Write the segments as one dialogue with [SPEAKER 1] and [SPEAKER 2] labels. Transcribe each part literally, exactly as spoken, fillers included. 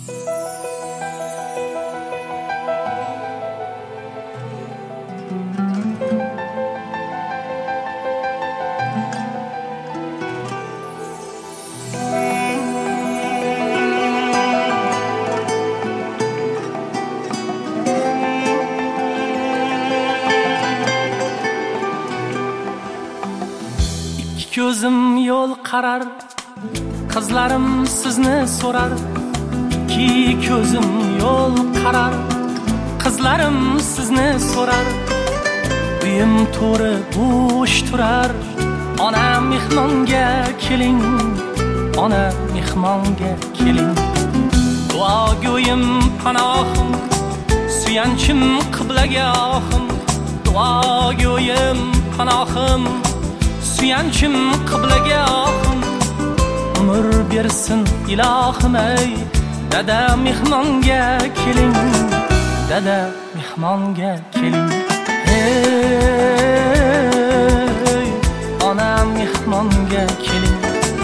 [SPEAKER 1] Ko'zim yo'l qarar, qizlarim sizni so'rar. Ikki ko'zim yo'l qarar, qizlarim sizni so'rar. Uyim to'ri bo'sh turar, ona mehmonga keling, ona mehmonga keling. Duogo'yim panohim, suyanchim qiblagohim. Duogo'yim panohim, suyanchim qiblagohim. Umr bersin ilohim ey, dada mehmonga keling, dada mehmonga keling. Hey, ona mehmonga keling.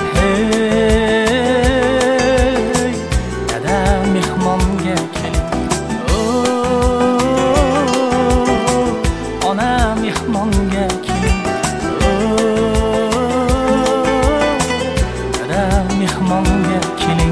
[SPEAKER 1] Hey, dada mehmonga keling. Oh, ona mehmonga keling. Mehmonga keling.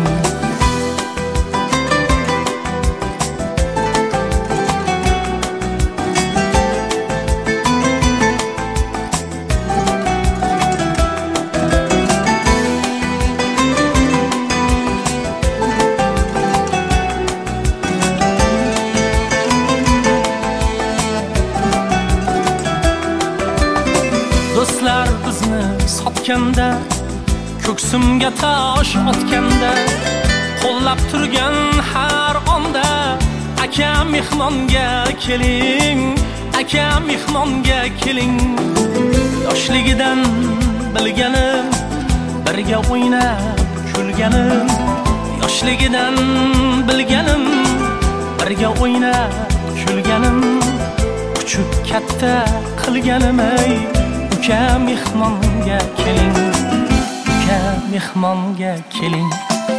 [SPEAKER 1] Do'stlar bizni sotganda, ko'ksimga tosh otganda, qo'llab turgan har onda, aka mehmonga keling, aka mehmonga keling. Yoshligidan bilganim, birga o'ynab kulganim. Yoshligidan bilganim, birga o'ynab kulganim. Kuchuk katta qilganim ey, uka mehmonga keling, mehmonga keling.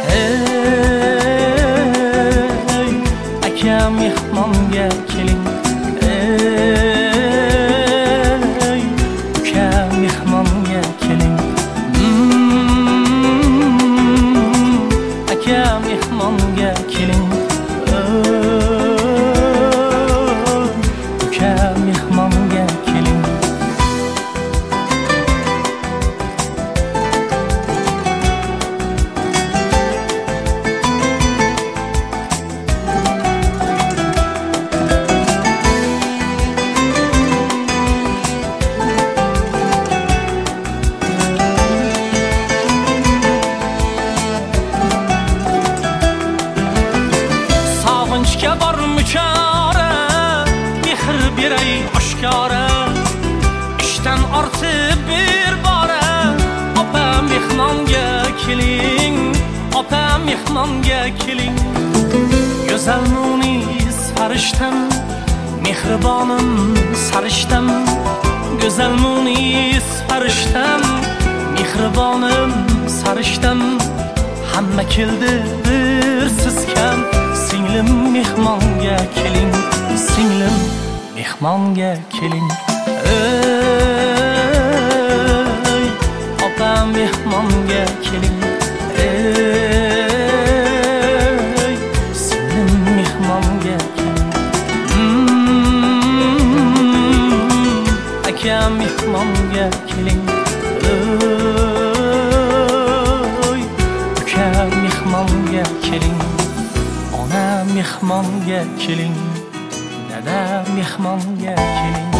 [SPEAKER 1] Hey, aka mehmonga keling. Hey, uka mehmonga keling. Mm, aka mehmonga keling. Oh, uka mehmonga keling. Sog'inchga bor muchora, mehr beray oshkora. Ishdan ortib bir bora, opa mehmonga keling, opa mehmonga keling. Go'zal munis farishtam, mehribonim sarishtam. Go'zal munis farishtam, mehribonim sarishtam. Hamma keldi bir siz kam, singlim mehmonga keling, singlim mehmonga keling. Ey, opa mehmonga keling. Ey, singlim mehmonga keling. Mm, aka mehmonga keling. Ey, uka mehmonga keling. Ona mehmonga keling, dada mehmonga keling.